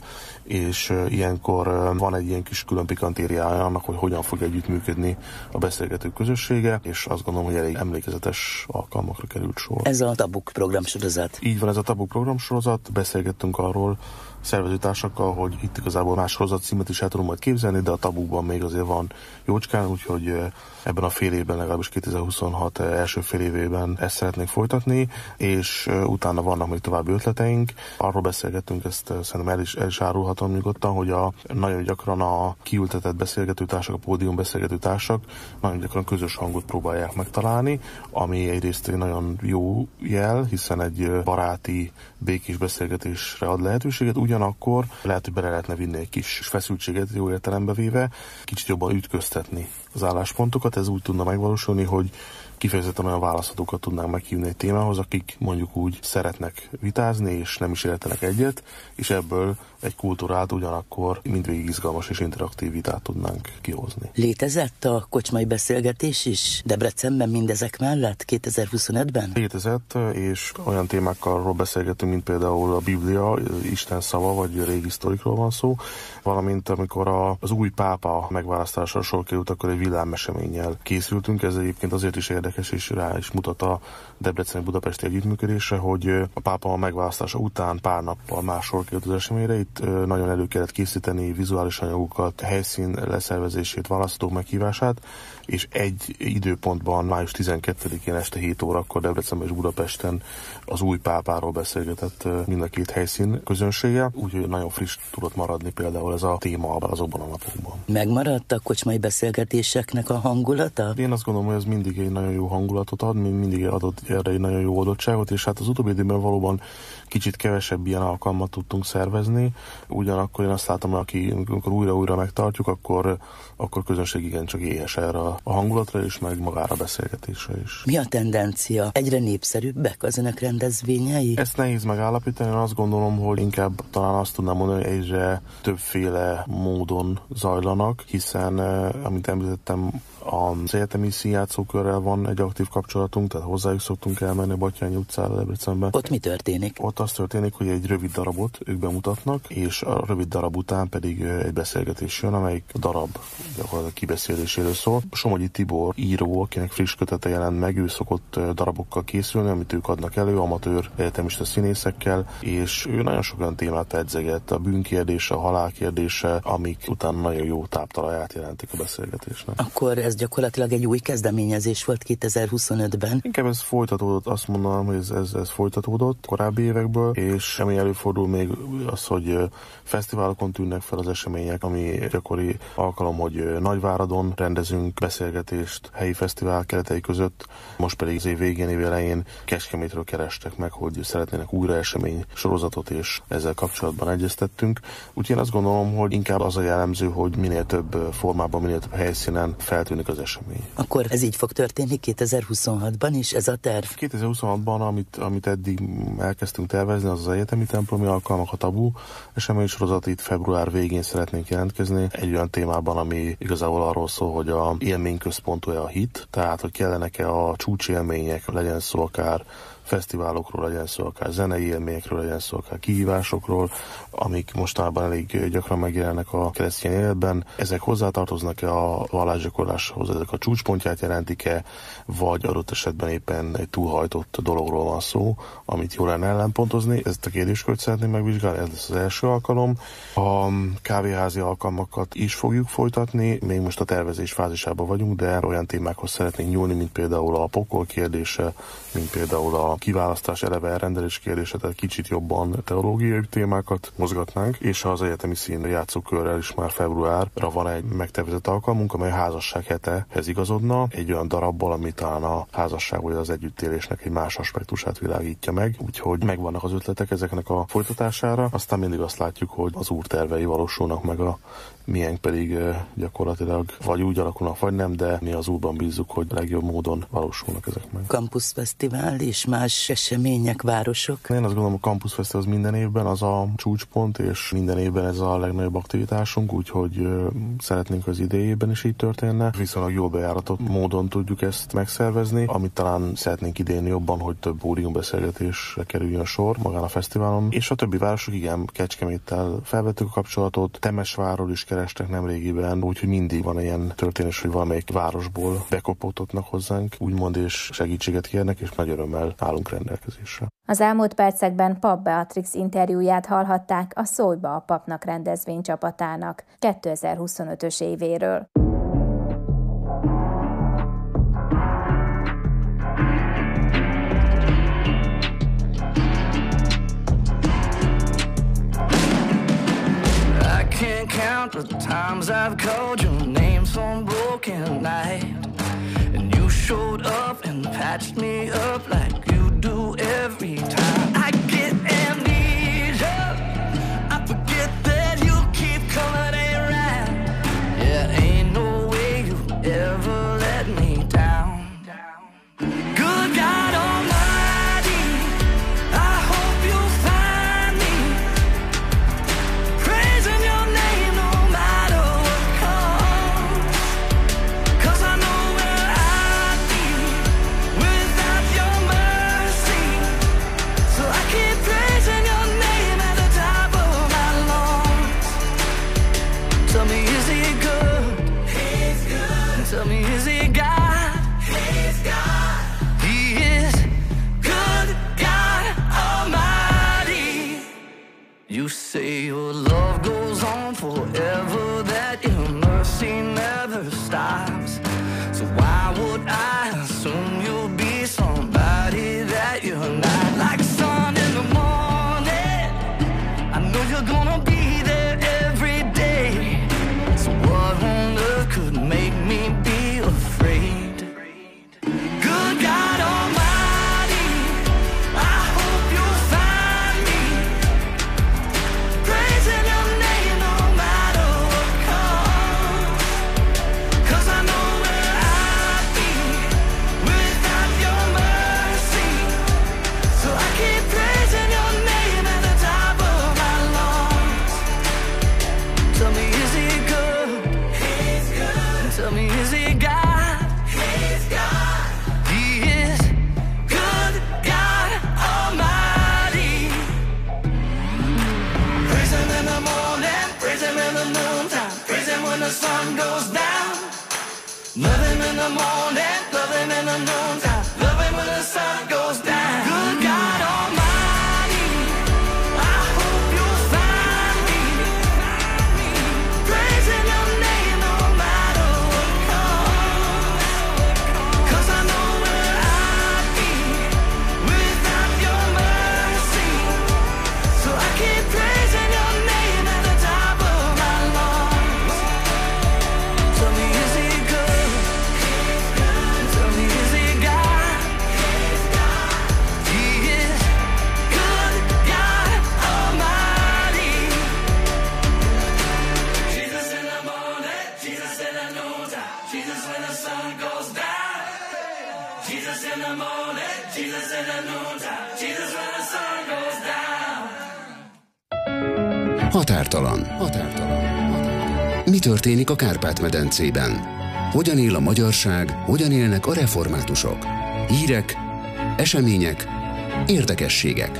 és ilyenkor van egy ilyen kis külön pikantériája annak, hogy hogyan fog együttműködni a beszélgetők közössége, és azt gondolom, hogy elég emlékezetes alkalmakra került sor. Ez a Tabuk programsorozat. Így van, ez a Tabuk programsorozat, beszélgettünk arról szervezőtársakkal, hogy itt igazából más sorozat címet is el tudom majd képzelni, de a Tabukban még azért van jócskán, úgyhogy ebben a fél évben, legalábbis 2026 első fél évében ezt szeretnénk folytatni, és utána vannak még további ötleteink. Arról beszélgettünk, ezt szerintem el is árulhatom nyugodtan, hogy nagyon gyakran a kiültetett beszélgetőtársak, a pódium beszélgetőtársak nagyon gyakran közös hangot próbálják megtalálni, ami egyrészt egy nagyon jó jel, hiszen egy baráti, békés beszélgetésre ad lehetőséget, ugyanakkor lehet, hogy bele lehetne vinni egy kis feszültséget, jó értelembe véve, kicsit jobban ütköztetni az álláspontokat. Ez úgy tudna megvalósulni, hogy kifejezetten olyan válaszadókat tudnánk meghívni egy témához, akik mondjuk úgy szeretnek vitázni, és nem is értenek egyet, és ebből egy kultúrát ugyanakkor mindvégig izgalmas és interaktív vitát tudnánk kihozni. Létezett a kocsmai beszélgetés is Debrecenben mindezek mellett 2025-ben? Létezett, és olyan témákról beszélgetünk, mint például a Biblia, Isten szava, vagy régi sztorikról van szó, valamint amikor az új pápa megválasztásra sor került, akkor egy villámeseménnyel készültünk. Ez egyébként azért is érdekes, és rá is mutat a debreceni-budapesti együttműködésre, hogy a pápa megválasztása után pár nappal más sor került az eseményre. Itt nagyon elő kellett készíteni vizuális anyagokat, helyszín leszervezését, választók meghívását, és egy időpontban, május 12-én este 7 órakor Debrecenben és Budapesten az új pápáról beszélgetett mind a 2 helyszín közönsége, úgyhogy nagyon friss tudott maradni például ez a téma azokban a napokban. Megmaradt a kocsmai beszélgetéseknek a hangulata? Én azt gondolom, hogy ez mindig egy nagyon jó hangulatot ad, mindig adott erre egy nagyon jó adottságot, és hát az utóbbi időben valóban kicsit kevesebb ilyen alkalmat tudtunk szervezni, ugyanakkor én azt látom, hogy amikor újra-újra megtartjuk, akkor közönség igencsak éhes erre a hangulatra, és meg magára a beszélgetésre is. Mi a tendencia? Egyre népszerűbbek az önök rendezvényei? Ezt nehéz megállapítani, én azt gondolom, hogy inkább talán azt tudnám mondani, hogy egyre többféle módon zajlanak, hiszen, amit említettem, Az egyetemi színjátszókörrel van egy aktív kapcsolatunk, tehát hozzájuk szoktunk elmenni Batthyány utcára, Debrecenben. Ott mi történik? Ott az történik, hogy egy rövid darabot ők bemutatnak, és a rövid darab után pedig egy beszélgetés jön, amelyik darab gyakorlatilag kibeszéléséről szól. Somogyi Tibor író, akinek friss kötete jelent meg, ő szokott darabokkal készülni, amit ők adnak elő, amatőr egyetemista színészekkel, és ő nagyon sok olyan témát edzeget, a bűnkérdése, a halálkérdése, amik utána nagyon jó táptalaját jelentik a beszélgetésnek. Akkor ez gyakorlatilag egy új kezdeményezés volt 2025-ben. Inkább ez folytatódott, azt mondanám, hogy ez folytatódott korábbi évekből, és ami előfordul még az, hogy fesztiválokon tűnnek fel az események, ami gyakori alkalom, hogy Nagyváradon rendezünk beszélgetést helyi fesztivál keretei között, most pedig az év végén, év elején Kecskemétről kerestek meg, hogy szeretnének újra esemény sorozatot, és ezzel kapcsolatban egyeztettünk. Úgyhogy én azt gondolom, hogy inkább az a jellemző, hogy minél több formában, minél több helyszínen feltűnik az esemény. Akkor ez így fog történni 2026-ban is, ez a terv? 2026-ban, amit eddig elkezdtünk tervezni, az egyetemi templomi alkalmak, a Tabu esemény sorozat, itt február végén szeretnénk jelentkezni egy olyan témában, ami igazából arról szól, hogy a élményközpontú-e a hit, tehát hogy kellenek-e a csúcsélmények, legyen szó akár fesztiválokról, legyen szó akár zenei élményekről, legyen szó akár kihívásokról, amik mostanában elég gyakran megjelennek a keresztény életben. Ezek hozzátartoznak-e a vallásgyakorláshoz, ezek a csúcspontját jelentik-e, vagy adott esetben éppen egy túlhajtott dologról van szó, amit jól lenne ellenpontozni. Ezt a kérdéskört szeretném megvizsgálni, ez lesz az első alkalom. A kávéházi alkalmakat is fogjuk folytatni, még most a tervezés fázisában vagyunk, de olyan témákhoz szeretnénk nyúlni, mint például a pokol kérdése, mint például a kiválasztás, eleve elrendelés kérdése, tehát kicsit jobban teológiai témákat mozgatnánk, és az egyetemi szín játszókörrel is már februárra van egy megtervezett alkalmunk, amely a házasság hetehez igazodna, egy olyan darabbal, ami talán a házasság vagy az együttélésnek egy más aspektusát világítja meg, úgyhogy megvannak az ötletek ezeknek a folytatására, aztán mindig azt látjuk, hogy az Úr tervei valósulnak meg, a miénk pedig gyakorlatilag vagy úgy alakulnak, vagy nem, de mi az Úrban bízzuk, hogy legjobb módon valósulnak ezek meg. Campus Fesztivál és más események, városok? Én azt gondolom, a Campus Fesztivál az minden évben az a csúcspont, és minden évben ez a legnagyobb aktivitásunk, úgyhogy szeretnénk, az idejében is így történne. Viszonylag jól bejáratott módon tudjuk ezt megszervezni, amit talán szeretnénk idén jobban, hogy több pódiumbeszélgetésre kerüljön sor magán a fesztiválon. És a többi városok, igen, Kecskeméttel felvettük a kapcsolatot, Temesvárról is kerestek nemrégiben, úgyhogy mindig van ilyen történés, hogy valamelyik városból bekopogtatnak hozzánk, úgymond, és segítséget kérnek, és nagy örömmel állunk rendelkezésre. Az elmúlt percekben Pap Beatrix interjúját hallhatták a Szólj be a papnak rendezvénycsapatának 2025-ös évéről. The times I've called your name some broken night, and you showed up and patched me up like you do every time. I get amnesia, I forget that you keep coming around. Yeah, ain't no way you ever let me down. Good God Almighty, I hope you find me praising your name no matter what comes, 'cause I know where I'd be without your mercy. the morning, love him in the noontime, love him when the sun goes down. Good God Almighty, I hope you'll find me, praising your name no matter what comes. 'Cause I know where I'd be without your mercy, so I keep praising your name at the top of my lungs. Tell me, is he good? Tell me, is he God? He is good, God Almighty. Jesus in the morning, Jesus in the noontime, Jesus when the sun goes down. Jesus in the morning, Jesus in the noontime, Jesus when the sun goes down. Határtalan. Mi történik a Kárpát-medencében? Hogyan él a magyarság, hogyan élnek a reformátusok? Hírek, események, érdekességek.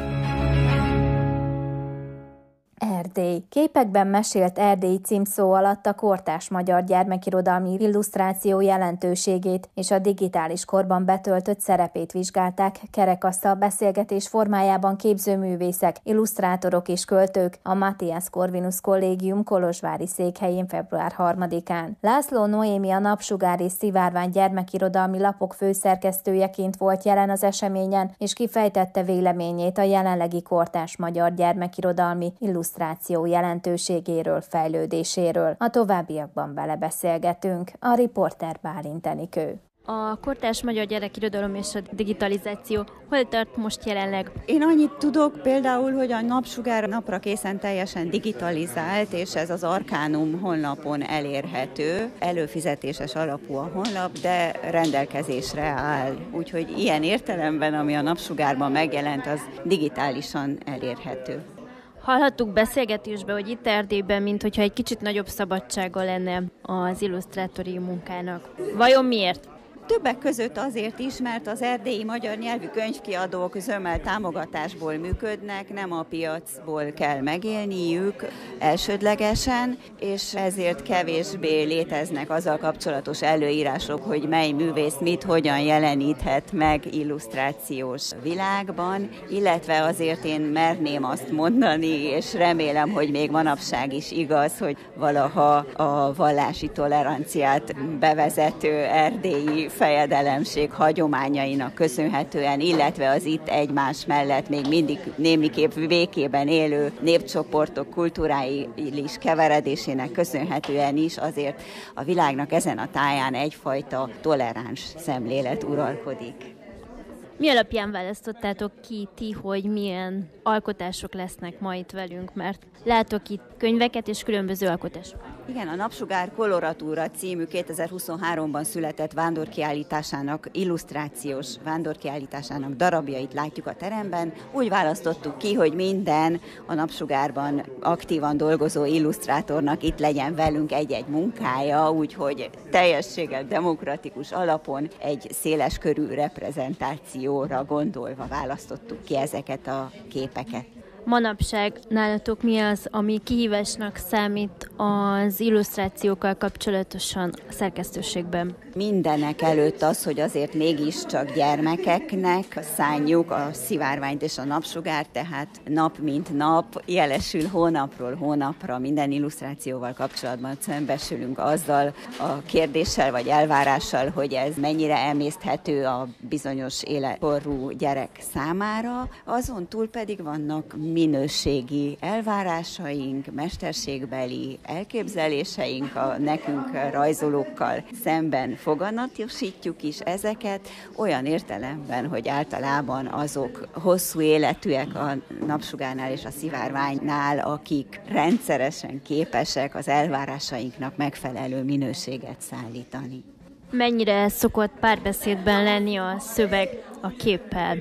Erdély. Képekben mesélt Erdély címszó alatt a kortárs magyar gyermekirodalmi illusztráció jelentőségét és a digitális korban betöltött szerepét vizsgálták kerekasztal beszélgetés formájában képzőművészek, illusztrátorok és költők a Matthias Corvinus Kollégium kolozsvári székhelyén február 3-án. László Noémi, a Napsugár és Szivárvány gyermekirodalmi lapok főszerkesztőjeként volt jelen az eseményen, és kifejtette véleményét a jelenlegi kortárs magyar gyermekirodalmi illusztráció jelentőségéről, fejlődéséről. A továbbiakban belebeszélgetünk. A riporter Bálint Enikő. A kortárs magyar gyerekirodalom és a digitalizáció hol tart most jelenleg? Én annyit tudok például, hogy a Napsugár napra készen teljesen digitalizált, és ez az Arcanum honlapon elérhető. Előfizetéses alapú a honlap, de rendelkezésre áll. Úgyhogy ilyen értelemben, ami a Napsugárban megjelent, az digitálisan elérhető. Hallhattuk beszélgetésben, hogy itt Erdélyben, minthogyha egy kicsit nagyobb szabadsága lenne az illusztrátori munkának. Vajon miért? Többek között azért is, mert az erdélyi magyar nyelvű könyvkiadók zömmel támogatásból működnek, nem a piacból kell megélniük elsődlegesen, és ezért kevésbé léteznek azzal kapcsolatos előírások, hogy mely művész mit hogyan jeleníthet meg illusztrációs világban, illetve azért én merném azt mondani, és remélem, hogy még manapság is igaz, hogy valaha a vallási toleranciát bevezető erdélyi fejedelemség hagyományainak köszönhetően, illetve az itt egymás mellett még mindig némiképp békében élő népcsoportok kulturális keveredésének köszönhetően is azért a világnak ezen a táján egyfajta toleráns szemlélet uralkodik. Mi alapján választottátok ki ti, hogy milyen alkotások lesznek ma itt velünk, mert látok itt könyveket és különböző alkotásokat. Igen, a Napsugár Koloratúra című 2023-ban született vándorkiállításának, illusztrációs vándorkiállításának darabjait látjuk a teremben. Úgy választottuk ki, hogy minden a Napsugárban aktívan dolgozó illusztrátornak itt legyen velünk egy-egy munkája, úgyhogy teljességgel demokratikus alapon egy széleskörű reprezentációra gondolva választottuk ki ezeket a képeket. Manapság nálatok mi az, ami kihívásnak számít az illusztrációkkal kapcsolatosan a szerkesztőségben? Mindenek előtt az, hogy azért mégiscsak gyermekeknek szánjuk a Szivárványt és a Napsugárt, tehát nap mint nap jelesül hónapról hónapra minden illusztrációval kapcsolatban szembesülünk azzal a kérdéssel vagy elvárással, hogy ez mennyire emészthető a bizonyos életkorú gyerek számára. Azon túl pedig vannak minőségi elvárásaink, mesterségbeli elképzeléseink a nekünk rajzolókkal szemben foganatosítjuk is ezeket, olyan értelemben, hogy általában azok hosszú életűek a Napsugárnál és a Szivárványnál, akik rendszeresen képesek az elvárásainknak megfelelő minőséget szállítani. Mennyire szokott párbeszédben lenni a szöveg a képpel?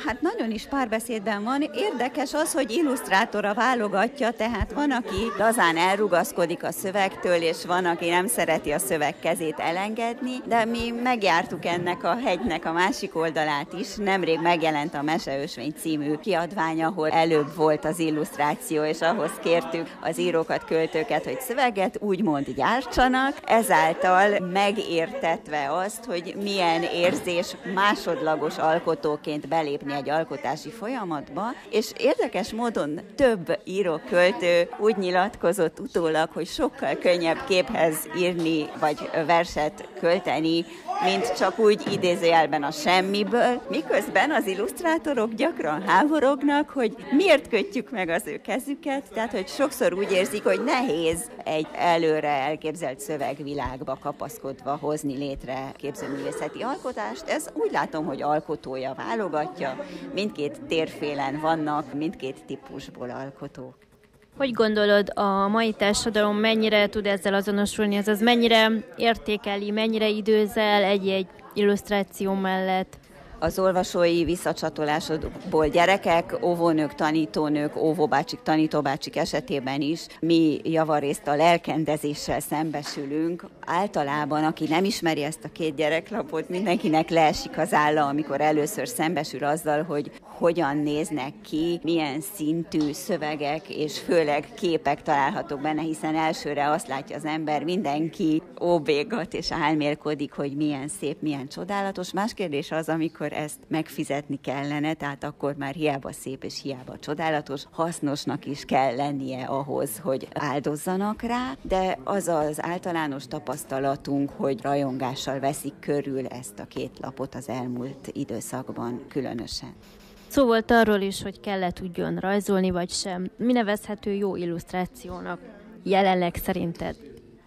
Hát nagyon is párbeszédben van. Érdekes az, hogy illusztrátora válogatja, tehát van, aki lazán elrugaszkodik a szövegtől, és van, aki nem szereti a szöveg kezét elengedni, de mi megjártuk ennek a hegynek a másik oldalát is. Nemrég megjelent a Meseösvény című kiadvány, ahol előbb volt az illusztráció, és ahhoz kértük az írókat, költőket, hogy szöveget úgymond gyártsanak, ezáltal megértetve azt, hogy milyen érzés másodlagos alkotóként belépni egy alkotási folyamatba, és érdekes módon több író-költő úgy nyilatkozott utólag, hogy sokkal könnyebb képhez írni, vagy verset költeni, mint csak úgy idézőjelben a semmiből, miközben az illusztrátorok gyakran háborognak, hogy miért kötjük meg az ő kezüket, tehát hogy sokszor úgy érzik, hogy nehéz egy előre elképzelt szövegvilágba kapaszkodva hozni létre képzőművészeti alkotást. Ez úgy látom, hogy alkotója válogatja, mindkét térfélen vannak, mindkét típusból alkotók. Hogy gondolod, a mai társadalom mennyire tud ezzel azonosulni, azaz mennyire értékeli, mennyire időzel egy-egy illusztráció mellett? Az olvasói visszacsatolásokból gyerekek, óvónők, tanítónők, óvóbácsik, tanítóbácsik esetében is mi javarészt a lelkendezéssel szembesülünk. Általában, aki nem ismeri ezt a két gyereklapot, mindenkinek leesik az álla, amikor először szembesül azzal, hogy hogyan néznek ki, milyen szintű szövegek és főleg képek találhatók benne, hiszen elsőre azt látja az ember, mindenki óbégat és álmélkodik, hogy milyen szép, milyen csodálatos. Más kérdés az, amikor ezt megfizetni kellene, tehát akkor már hiába szép és hiába csodálatos, hasznosnak is kell lennie ahhoz, hogy áldozzanak rá, de az az általános tapasztalatunk, hogy rajongással veszik körül ezt a két lapot az elmúlt időszakban különösen. Szó volt arról is, hogy kell-e tudjon rajzolni, vagy sem. Mi nevezhető jó illusztrációnak jelenleg szerinted?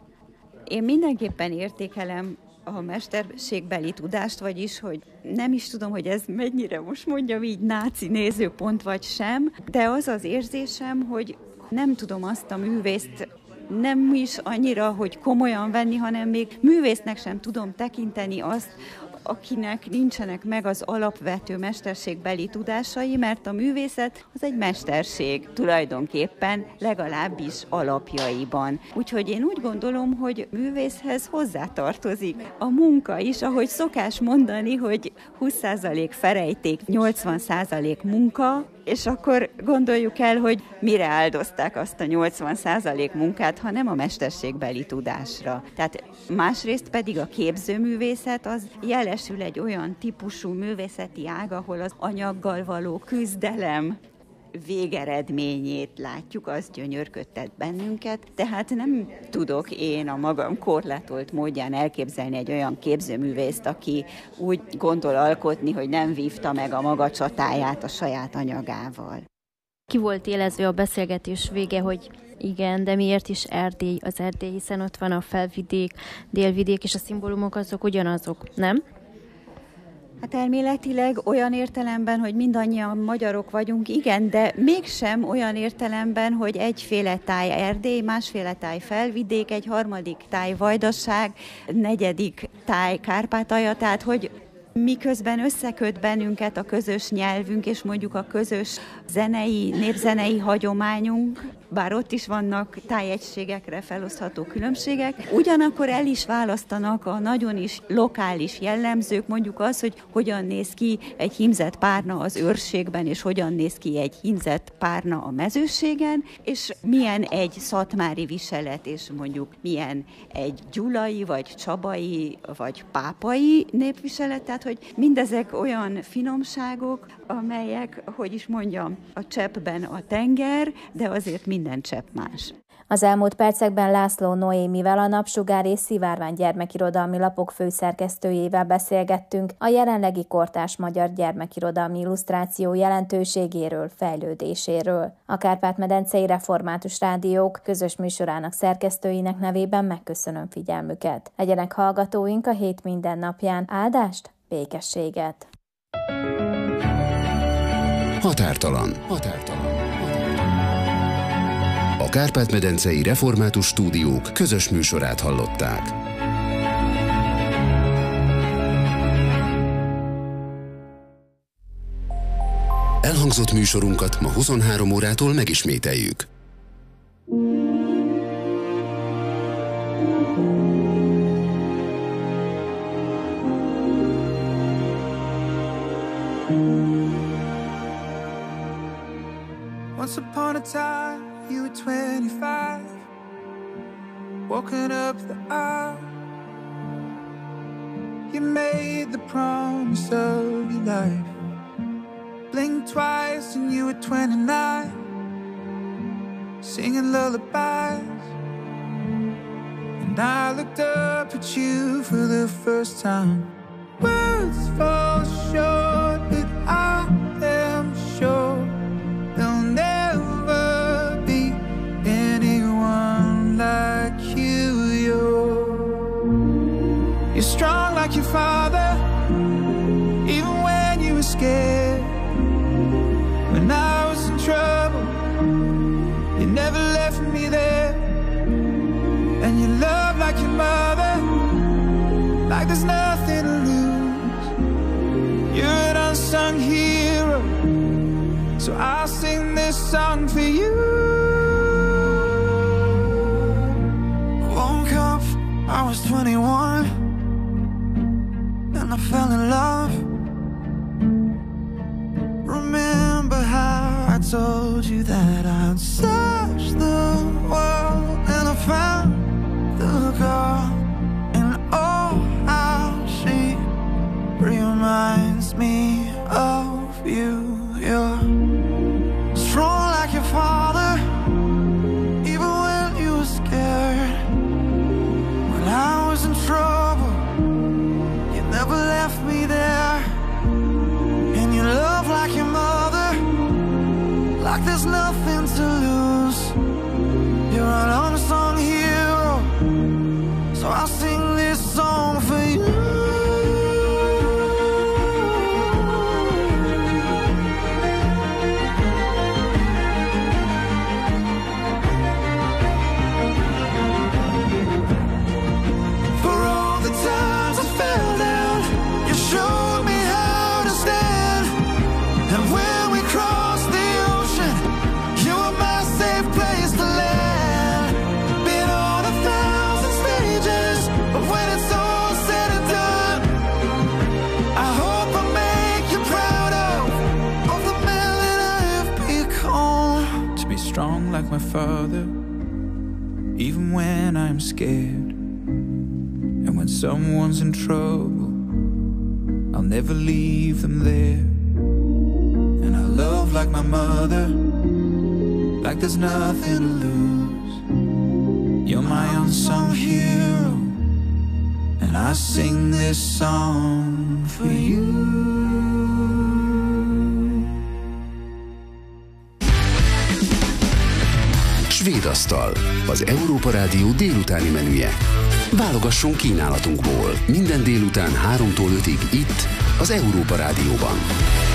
Én mindenképpen értékelem a mesterségbeli tudást, vagyis, hogy nem is tudom, hogy ez mennyire most mondjam így náci nézőpont vagy sem, de az az érzésem, hogy nem tudom azt a művészt nem is annyira, hogy komolyan venni, hanem még művésznek sem tudom tekinteni azt, akinek nincsenek meg az alapvető mesterségbeli tudásai, mert a művészet az egy mesterség tulajdonképpen, legalábbis alapjaiban. Úgyhogy én úgy gondolom, hogy művészhez hozzátartozik a munka is, ahogy szokás mondani, hogy 20% ferejték, 80% munka, és akkor gondoljuk el, hogy mire áldozták azt a 80% munkát, ha nem a mesterségbeli tudásra. Tehát másrészt pedig a képzőművészet az jelesül egy olyan típusú művészeti ág, ahol az anyaggal való küzdelem végeredményét látjuk, az gyönyörködtet bennünket, tehát nem tudok én a magam korlátolt módján elképzelni egy olyan képzőművészt, aki úgy gondol alkotni, hogy nem vívta meg a maga csatáját a saját anyagával. Ki volt élezve a beszélgetés vége, hogy igen, de miért is Erdély az Erdély, hiszen ott van a felvidék, délvidék, és a szimbólumok azok ugyanazok, nem? Hát elméletileg olyan értelemben, hogy mindannyian magyarok vagyunk, igen, de mégsem olyan értelemben, hogy egyféle táj Erdély, másféle táj felvidék, egy harmadik táj Vajdaság, negyedik táj Kárpátalja, tehát hogy miközben összeköt bennünket a közös nyelvünk, és mondjuk a közös népzenei hagyományunk, bár ott is vannak tájegységekre felosztható különbségek, ugyanakkor el is választanak a nagyon is lokális jellemzők, mondjuk az, hogy hogyan néz ki egy hímzett párna az őrségben, és hogyan néz ki egy hímzett párna a mezőségen, és milyen egy szatmári viselet, és mondjuk milyen egy gyulai, vagy csabai, vagy pápai népviselet, tehát hogy mindezek olyan finomságok, amelyek, hogy is mondjam, a cseppben a tenger, de azért minden csepp más. Az elmúlt percekben László Noémivel, a Napsugár és Szivárvány gyermekirodalmi lapok főszerkesztőjével beszélgettünk a jelenlegi kortárs magyar gyermekirodalmi illusztráció jelentőségéről, fejlődéséről. A Kárpát-medencei Református Rádiók közös műsorának szerkesztőinek nevében megköszönöm figyelmüket. Legyenek hallgatóink a hét minden napján. Áldást, békességet! Határtalan. A Kárpát-medencei Református Stúdiók közös műsorát hallották. Elhangzott műsorunkat ma 23 órától megismételjük. Once upon a time, you were 25, walking up the aisle. You made the promise of your life. Blinked twice and you were 29, singing lullabies. And I looked up at you for the first time. Words fall short, but I am sure there'll never be anyone like you. You're strong like your father, even when you were scared. When I was in trouble, you never left me there. And you love like your mother, like there's nothing to lose. You're an unsung hero, so I'll sing this song for you. Woke up, I was 21, and I fell in love. Remember how I told you that I'd search the world, and I found the girl, and oh how she reminds me of you. You're strong like your father, even when you were scared. When I was in trouble, you never left me there. And you love like your mother, like there's nothing to lose. You're an unsung hero, so I'll sing this song for you. Like my father, even when I'm scared. And when someone's in trouble, I'll never leave them there. And I love like my mother, like there's nothing to lose. You're my unsung hero, and I sing this song for you. Svédasztal, az Európa Rádió délutáni menüje. Válogasson kínálatunkból. Minden délután 3-tól 5-ig itt, az Európa Rádióban.